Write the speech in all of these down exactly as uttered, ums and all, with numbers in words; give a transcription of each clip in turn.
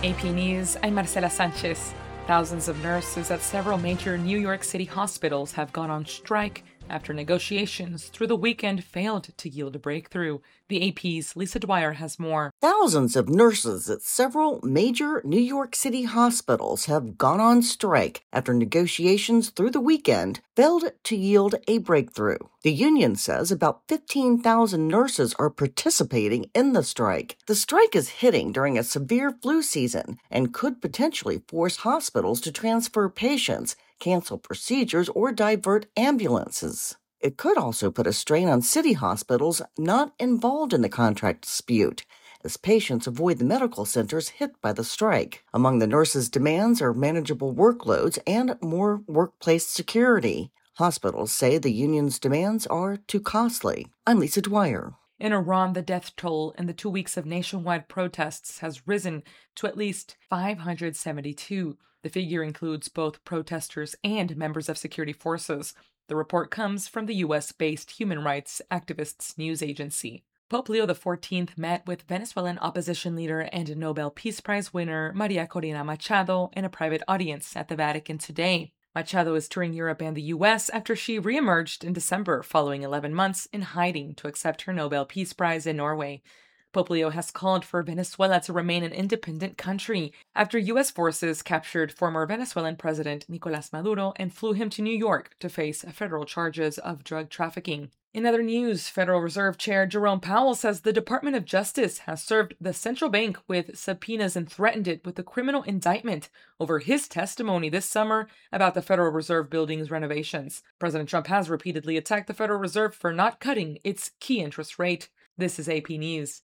A P News, I'm Marcela Sanchez. Thousands of nurses at several major New York City hospitals have gone on strike after negotiations through the weekend failed to yield a breakthrough. The A P's Lisa Dwyer has more. Thousands of nurses at several major New York City hospitals have gone on strike after negotiations through the weekend failed to yield a breakthrough. The union says about fifteen thousand nurses are participating in the strike. The strike is hitting during a severe flu season and could potentially force hospitals to transfer patients, cancel procedures, or divert ambulances. It could also put a strain on city hospitals not involved in the contract dispute, as patients avoid the medical centers hit by the strike. Among the nurses' demands are manageable workloads and more workplace security. Hospitals say the union's demands are too costly. I'm Lisa Dwyer. In Iran, the death toll in the two weeks of nationwide protests has risen to at least five hundred seventy-two. The figure includes both protesters and members of security forces. The report comes from the U S-based human rights activists news agency. Pope Leo the fourteenth met with Venezuelan opposition leader and Nobel Peace Prize winner Maria Corina Machado in a private audience at the Vatican today. Machado is touring Europe and the U S after she reemerged in December following eleven months in hiding to accept her Nobel Peace Prize in Norway. Pope Leo has called for Venezuela to remain an independent country after U S forces captured former Venezuelan President Nicolás Maduro and flew him to New York to face federal charges of drug trafficking. In other news, Federal Reserve Chair Jerome Powell says the Department of Justice has served the central bank with subpoenas and threatened it with a criminal indictment over his testimony this summer about the Federal Reserve building's renovations. President Trump has repeatedly attacked the Federal Reserve for not cutting its key interest rate. This is A P News.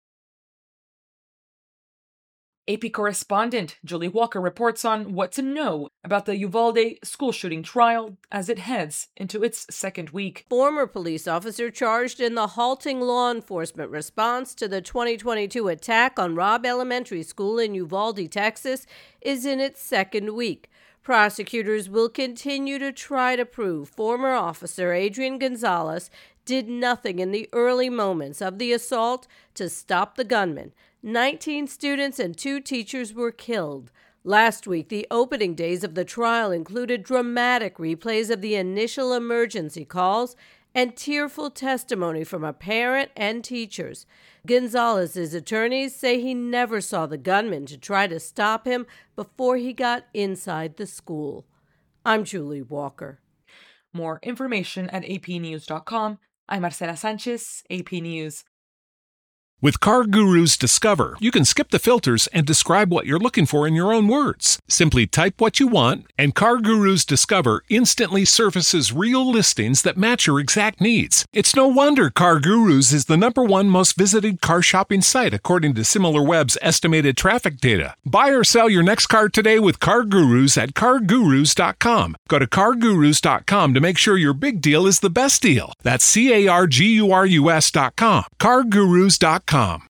A P correspondent Julie Walker reports on what to know about the Uvalde school shooting trial as it heads into its second week. Former police officer charged in the halting law enforcement response to the twenty twenty-two attack on Robb Elementary School in Uvalde, Texas, is in its second week. Prosecutors will continue to try to prove former officer Adrian Gonzalez did nothing in the early moments of the assault to stop the gunman. nineteen students and two teachers were killed. Last week, the opening days of the trial included dramatic replays of the initial emergency calls and tearful testimony from a parent and teachers. Gonzalez's attorneys say he never saw the gunman to try to stop him before he got inside the school. I'm Julie Walker. More information at a p news dot com. I'm Marcela Sanchez, A P News. With CarGurus Discover, you can skip the filters and describe what you're looking for in your own words. Simply type what you want, and CarGurus Discover instantly surfaces real listings that match your exact needs. It's no wonder CarGurus is the number one most visited car shopping site according to SimilarWeb's estimated traffic data. Buy or sell your next car today with CarGurus at car gurus dot com. Go to car gurus dot com to make sure your big deal is the best deal. That's C A R G U R U S dot com. car gurus dot com.